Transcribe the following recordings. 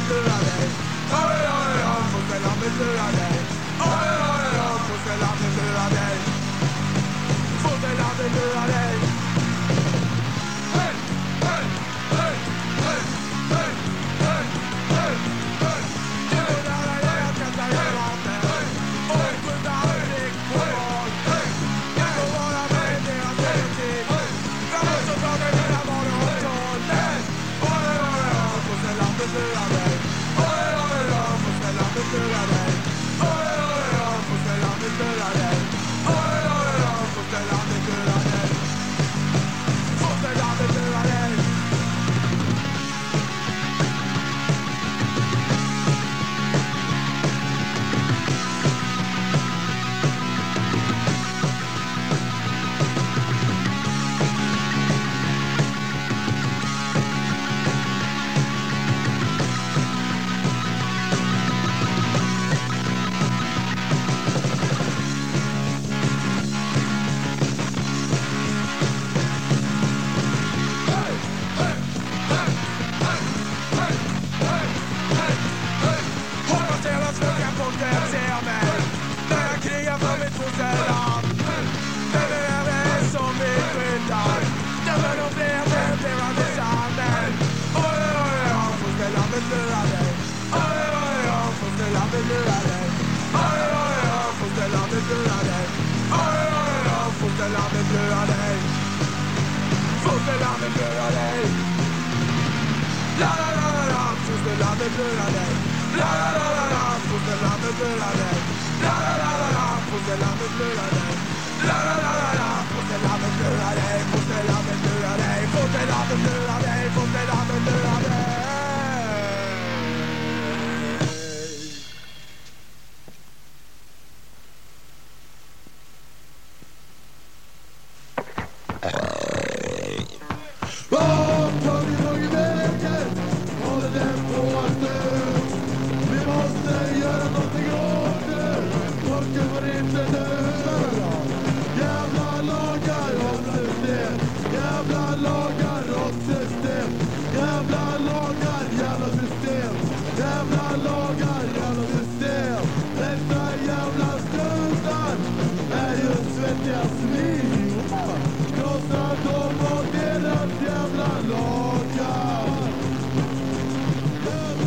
lura dig. Oj, oj, oj, fosterlandet lurar dig. Oj, oj, oj, fosterlandet lurar dig. Fosterlandet lurar dig. Hej, hej, hej, hej, hej, hej, hej, hej. Du får lära dig att kasta granater och skjuta aldrig på mål. Jag får vara med i deras framtid. Framåt så tar dig mina barn och tål. Oj, oj, oj, fosterlandet lurar dig. Oj, oj, oj, fosterlandet lurar dig. Oj, oj, oj, fosterlandet lurar dig. Oj, oj, oj, fosterlandet lurar dig. Fosterlandet lurar dig. Hoppas hela svenska folket ser mig när jag krigar för mitt fosterland. Det behöver en som vi skyddar. Därför de blir levande sanning. Oj, oj, oj, fosterlandet lurar dig. Oj, oj, oj, fosterlandet lurar dig. Oj, oj, oj, fosterlandet lurar dig. Oj, oj, oj, fosterlandet lurar dig. Fosterlandet lurar dig. La la la la la, fosterlandet lurar dig. La la la la la, fosterlandet lurar dig. La la la la la, fosterlandet lurar dig. La la la la la, fosterlandet lurar dig. Fosterlandet lurar dig. Fosterlandet lurar dig. Fosterlandet lurar dig.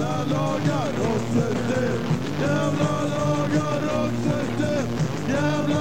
Jävla lagar och system, jävla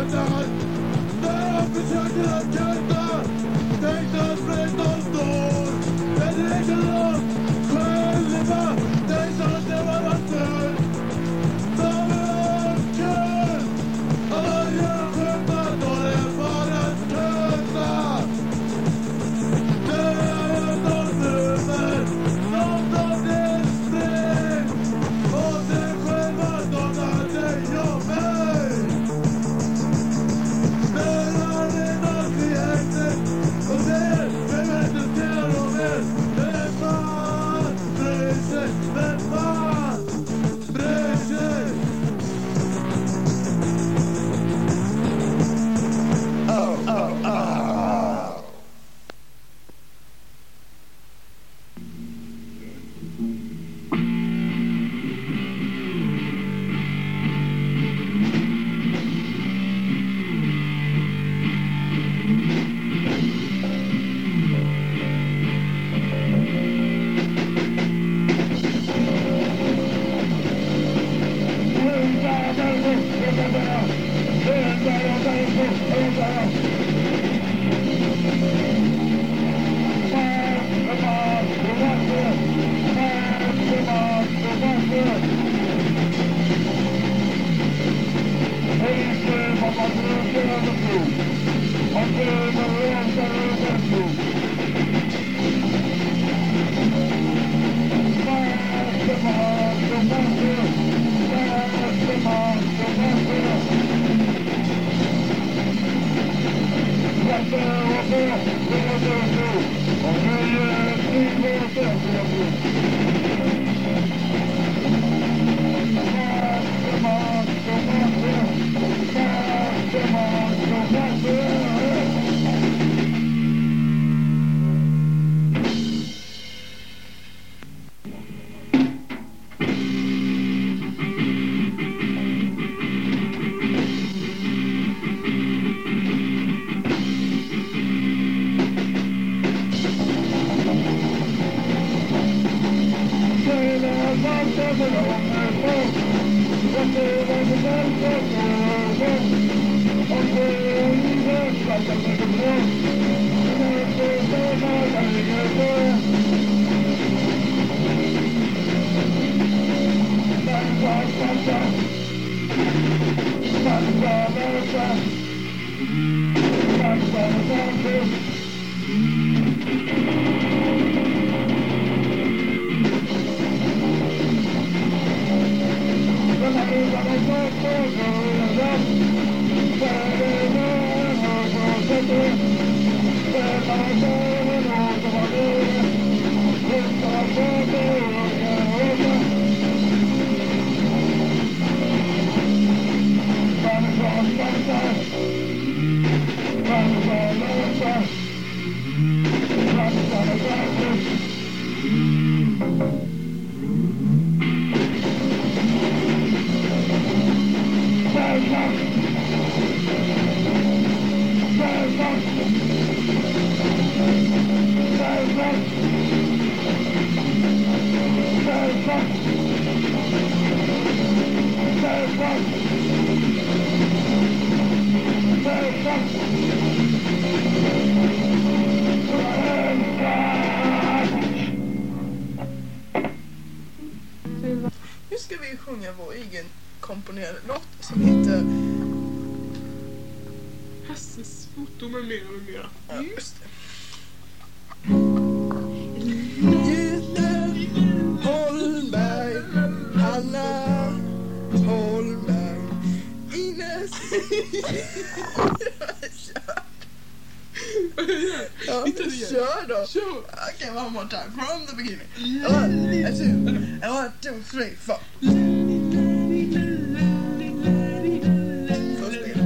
väntar. När jag försöker att kasta, tänkte att fredstånd står. Men det räcker då själva, tänkte att det var vatten. Som en kul, och jag sköta då det var en sköta. Det är en drömmer, som de är spräng. Och det själva dånar dig och mig. Men han är något i häktet, och det representerar de er. Men fan bryr sig, men fan bryr sig. Oh, oh, oh. Nu ska vi sjunga vår egen komponerade låt som heter Hasses foto med mera. Ja, just det. Jytte Holmberg, Hanna Holmberg, Ines. Ja, kör då. Okay, one more time from the beginning. 1, 2, 3, 4. Först del.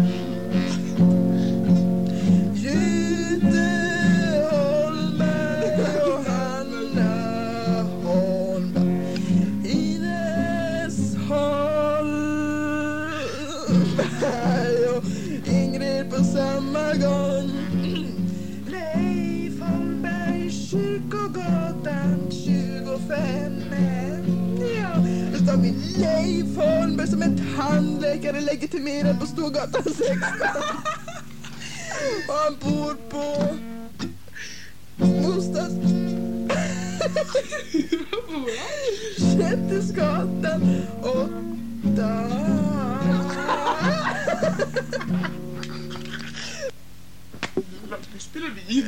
Jytte Holmberg och Hanna Holmberg, Ines Holmberg och Ingrid på samma gång. Leif Holmberg, Kyrkogatan 25. Ja, då står vi Leif Holmberg. jobbar som en tandläkare legitimerad på Storgatan 16. Och han bor på bostads... Kättesgatan 8. Nu spelar vi.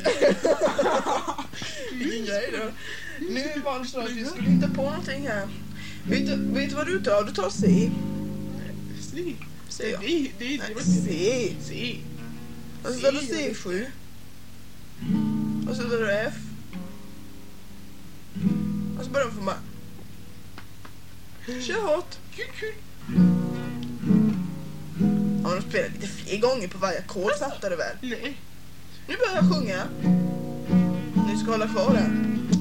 Vilken grej då. Nu var det så att vi skulle hitta på någonting här. Vet du vad du tar? Du tar C. C. C, ja. Det var C. C. Och så tar du C7. Och så tar du F. Och så börjar du få med. Kör hårt. Kul. Ja, de spelar lite fler gånger på varje ackord, fattar du väl? Nej. Nu börjar jag sjunga. Nu ska hålla kvar där.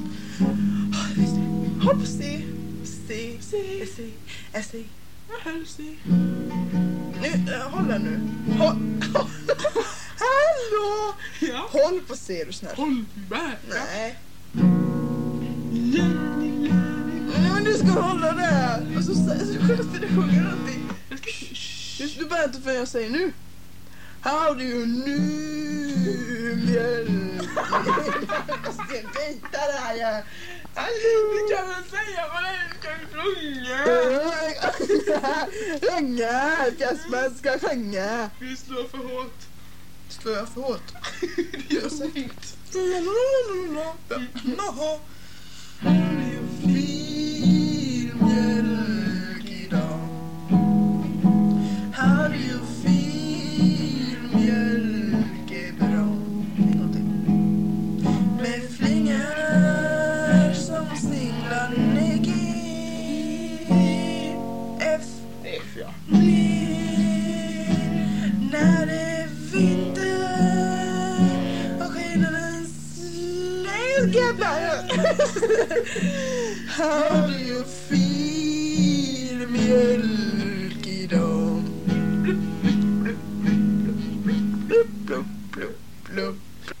Håll på C. C. C. C. C. C. Nu, håll den nu. Hallå! Ja. Håll på C, du snäll. Håll med. Nej. Men du ska hålla där. Och så sjunger någonting. Du börjar inte förrän jag säger nu. How do you nu mjölk? Jag ska vita där, ja. Du kan väl säga vad det är du ska sjunga. Sjunga, Kasper ska sjunga. Vi slår för hårt. Slår jag för hårt? Det gör så fint. How do you feel mjölk idag? How do you feel mjölk är bra? En gång till. Med flingor som singlar ner G. F. F, ja. När det är vinter och skillnaden släger. How do you feel mjölk idag? Blup, blup, blup, blup.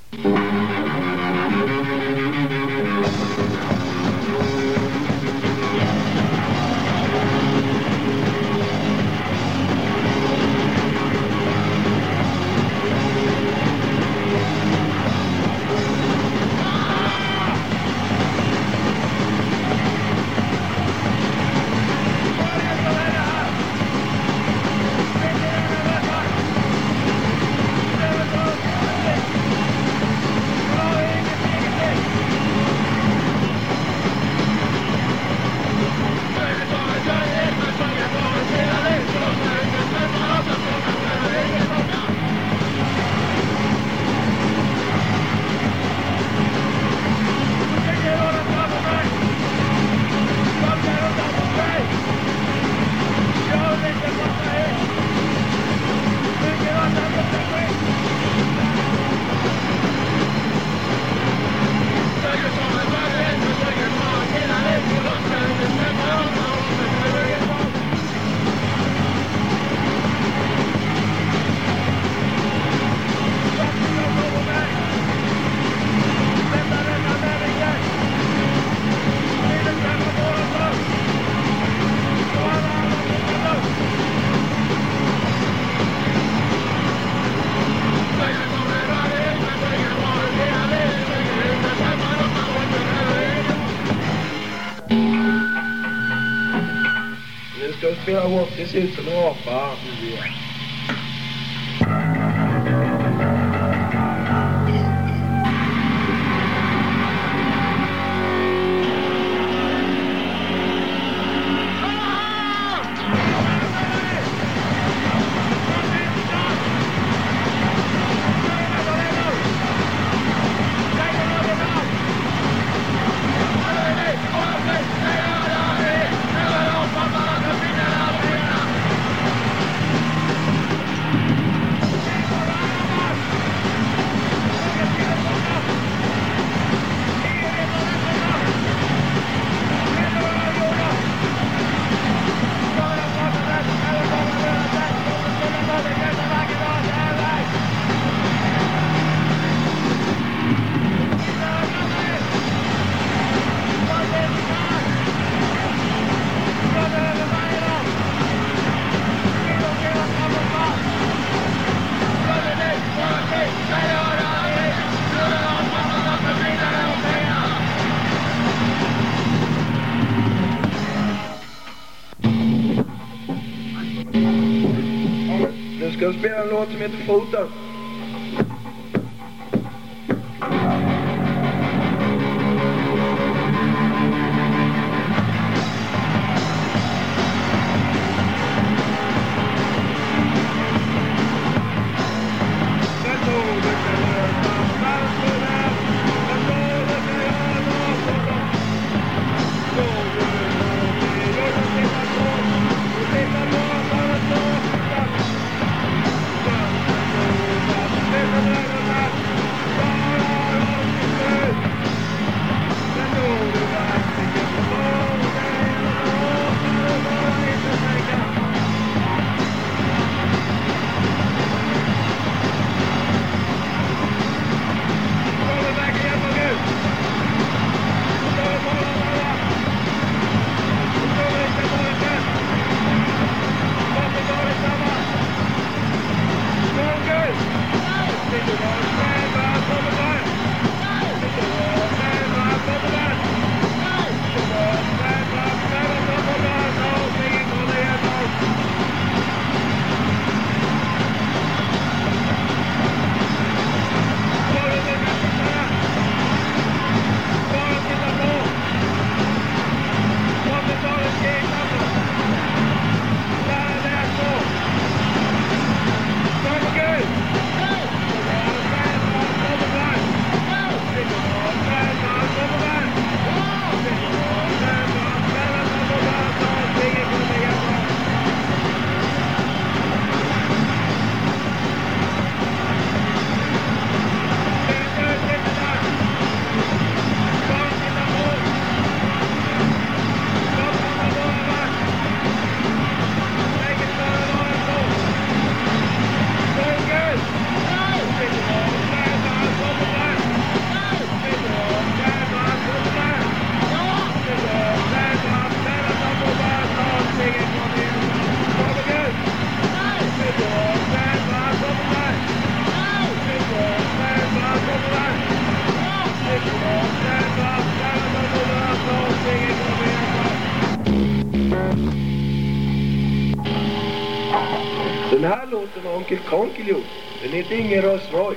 Ska du spela rock, det ser ut som en apa. Nu ska jag spela en låt som heter Foten. Den här låten har Onkel Konkel gjort. Den heter ingen Rolls Royce.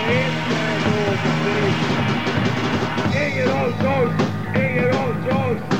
Ingen Rolls Royce!